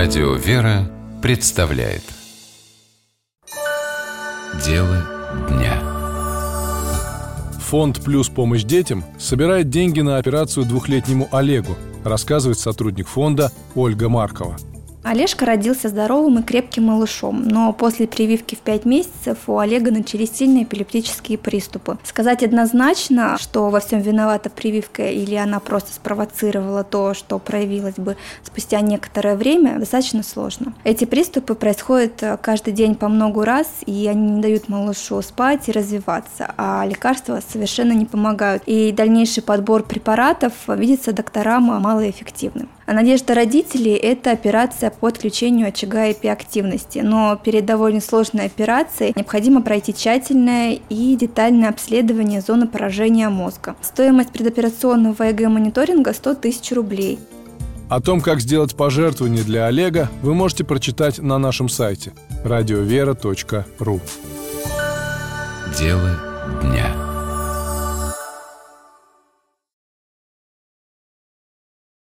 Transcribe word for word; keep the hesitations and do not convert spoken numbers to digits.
Радио «Вера» представляет Дело дня. Фонд «Плюс. Помощь детям» собирает деньги на операцию двухлетнему Олегу, рассказывает сотрудник фонда Ольга Маркова. Олежка родился здоровым и крепким малышом, но после прививки в пять месяцев у Олега начались сильные эпилептические приступы. Сказать однозначно, что во всем виновата прививка или она просто спровоцировала то, что проявилось бы спустя некоторое время, достаточно сложно. Эти приступы происходят каждый день по много раз, и они не дают малышу спать и развиваться, а лекарства совершенно не помогают. И дальнейший подбор препаратов видится докторам малоэффективным. А надежда родителей – это операция по отключению очага эпиактивности. Но перед довольно сложной операцией необходимо пройти тщательное и детальное обследование зоны поражения мозга. Стоимость предоперационного ЭГ-мониторинга – сто тысяч рублей. О том, как сделать пожертвование для Олега, вы можете прочитать на нашем сайте радиовера точка ру. Дело дня.